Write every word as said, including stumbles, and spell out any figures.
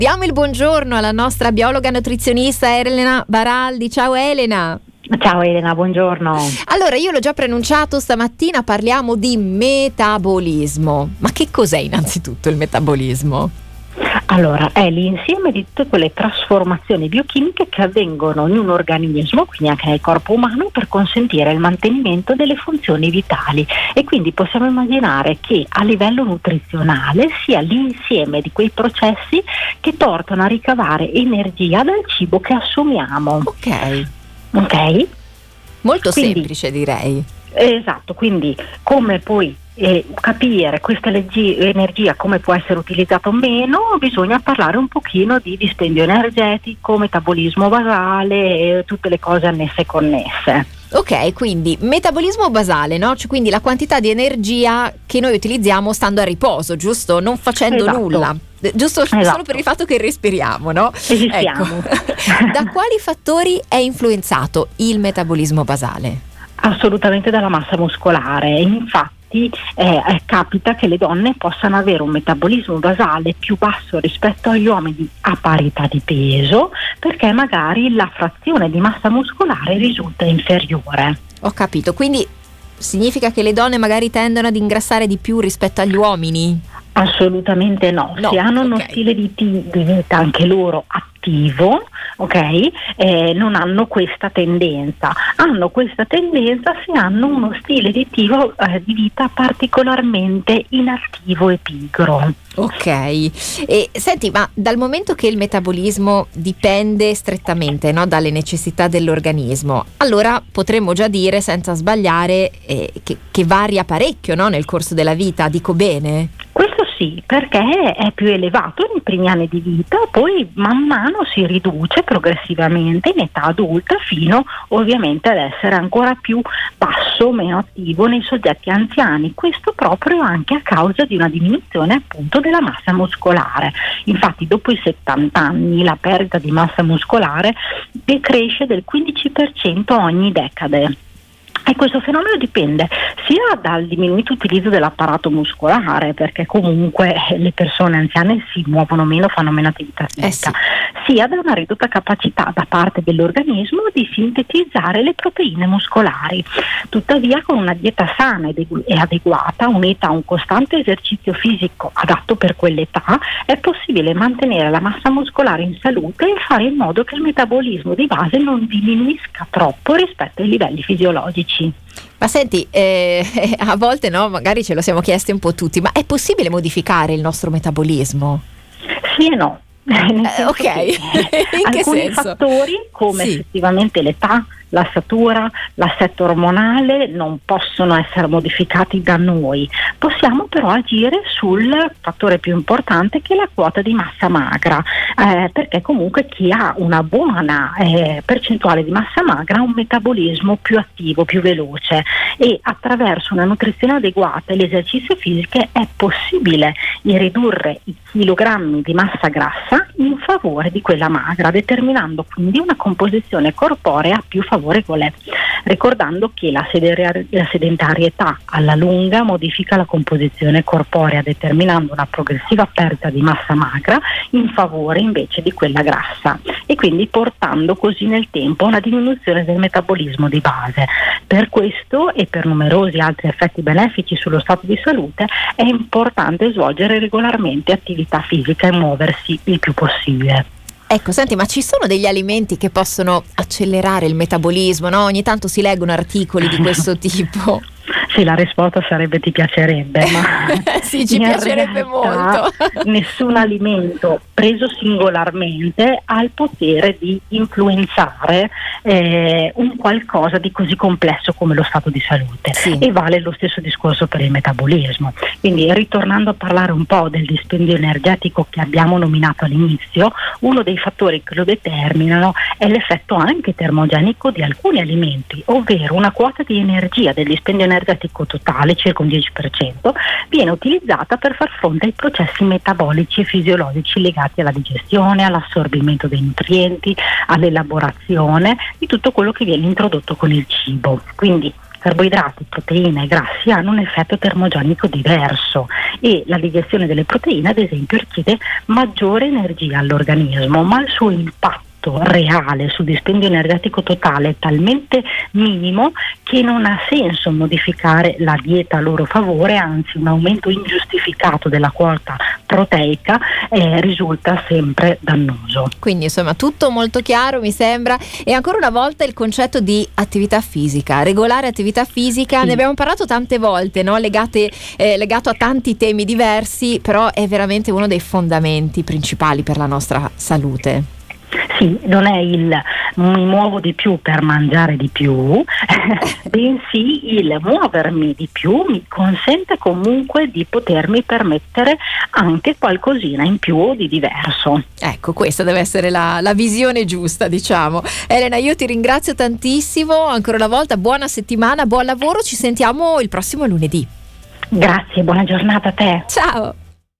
Diamo il buongiorno alla nostra biologa nutrizionista Elena Baraldi. Ciao Elena. Ciao Elena, buongiorno. Allora, io l'ho già preannunciato, stamattina parliamo di metabolismo. Ma che cos'è innanzitutto il metabolismo? Allora, è l'insieme di tutte quelle trasformazioni biochimiche che avvengono in un organismo, quindi anche nel corpo umano, per consentire il mantenimento delle funzioni vitali. E quindi possiamo immaginare che a livello nutrizionale sia l'insieme di quei processi che portano a ricavare energia dal cibo che assumiamo. Ok. Ok? Molto quindi, semplice, direi. Esatto, quindi come poi eh, capire questa leggi- energia come può essere utilizzata o meno, bisogna parlare un pochino di dispendio energetico, metabolismo basale e tutte le cose annesse e connesse. Ok, quindi metabolismo basale, no? Cioè, quindi la quantità di energia che noi utilizziamo stando a riposo, giusto? Non facendo Esatto. nulla. Giusto, Esatto. Solo per il fatto che respiriamo, no? Esistiamo. Ecco. Da quali fattori è influenzato il metabolismo basale? Assolutamente dalla massa muscolare. Infatti eh, capita che le donne possano avere un metabolismo basale più basso rispetto agli uomini a parità di peso, perché magari la frazione di massa muscolare risulta inferiore. Ho capito, quindi significa che le donne magari tendono ad ingrassare di più rispetto agli uomini? Assolutamente no, no se hanno uno okay. stile di, t- di vita anche loro attivo, ok, eh, non hanno questa tendenza. Hanno questa tendenza se hanno uno stile di, tivo, eh, di vita particolarmente inattivo e pigro. Ok, e senti, ma dal momento che il metabolismo dipende strettamente, no, dalle necessità dell'organismo, allora potremmo già dire senza sbagliare eh, che, che varia parecchio, no, nel corso della vita, dico bene? Questo sì, perché è più elevato nei primi anni di vita, poi man mano si riduce progressivamente in età adulta fino ovviamente ad essere ancora più basso, meno attivo nei soggetti anziani. Questo proprio anche a causa di una diminuzione appunto della massa muscolare. Infatti dopo i settanta anni la perdita di massa muscolare decresce del quindici per cento ogni decade. E questo fenomeno dipende sia dal diminuito utilizzo dell'apparato muscolare, perché comunque le persone anziane si muovono meno, fanno meno attività fisica, eh sì. sia da una ridotta capacità da parte dell'organismo di sintetizzare le proteine muscolari. Tuttavia, con una dieta sana e adeguata, unita a un costante esercizio fisico adatto per quell'età, è possibile mantenere la massa muscolare in salute e fare in modo che il metabolismo di base non diminuisca troppo rispetto ai livelli fisiologici. Ma senti, eh, a volte no, magari ce lo siamo chiesti un po' tutti, ma è possibile modificare il nostro metabolismo? Sì e no. Eh, ok, in che alcuni senso? fattori come Sì. effettivamente l'età, la statura, l'assetto ormonale non possono essere modificati da noi. Possiamo però agire sul fattore più importante, che è la quota di massa magra, eh, perché comunque chi ha una buona eh, percentuale di massa magra ha un metabolismo più attivo, più veloce, e attraverso una nutrizione adeguata e l'esercizio fisico è possibile ridurre i chilogrammi di massa grassa in favore di quella magra, determinando quindi una composizione corporea più favorevole, ricordando che la, sedere- la sedentarietà alla lunga modifica la composizione corporea, determinando una progressiva perdita di massa magra in favore invece di quella grassa, e quindi portando così nel tempo a una diminuzione del metabolismo di base. Per questo e per numerosi altri effetti benefici sullo stato di salute è importante svolgere regolarmente attività fisica e muoversi il più possibile. Ecco, senti, ma ci sono degli alimenti che possono accelerare il metabolismo, no? Ogni tanto si leggono articoli di questo tipo. Sì, la risposta sarebbe ti piacerebbe, ma sì, ci in piacerebbe realtà molto. Nessun alimento preso singolarmente ha il potere di influenzare eh, un qualcosa di così complesso come lo stato di salute, sì. E vale lo stesso discorso per il metabolismo. Quindi, ritornando a parlare un po' del dispendio energetico che abbiamo nominato all'inizio, uno dei fattori che lo determinano è l'effetto anche termogenico di alcuni alimenti, ovvero una quota di energia del dispendio energetico totale, circa un dieci per cento, viene utilizzata per far fronte ai processi metabolici e fisiologici legati alla digestione, all'assorbimento dei nutrienti, all'elaborazione di tutto quello che viene introdotto con il cibo. Quindi Carboidrati, proteine e grassi hanno un effetto termogenico diverso e la digestione delle proteine, ad esempio, richiede maggiore energia all'organismo, ma il suo impatto reale sul dispendio energetico totale è talmente minimo che non ha senso modificare la dieta a loro favore, anzi un aumento ingiustificato della quota proteica eh, risulta sempre dannoso. Quindi insomma tutto molto chiaro, mi sembra. E ancora una volta il concetto di attività fisica, regolare attività fisica, sì. Ne abbiamo parlato tante volte, no? Legate, eh, legato a tanti temi diversi, però è veramente uno dei fondamenti principali per la nostra salute. Sì, non è il mi muovo di più per mangiare di più, bensì il muovermi di più mi consente comunque di potermi permettere anche qualcosina in più o di diverso. Ecco, questa deve essere la, la visione giusta, diciamo. Elena, io ti ringrazio tantissimo, ancora una volta buona settimana, buon lavoro, ci sentiamo il prossimo lunedì. Grazie, buona giornata a te. Ciao.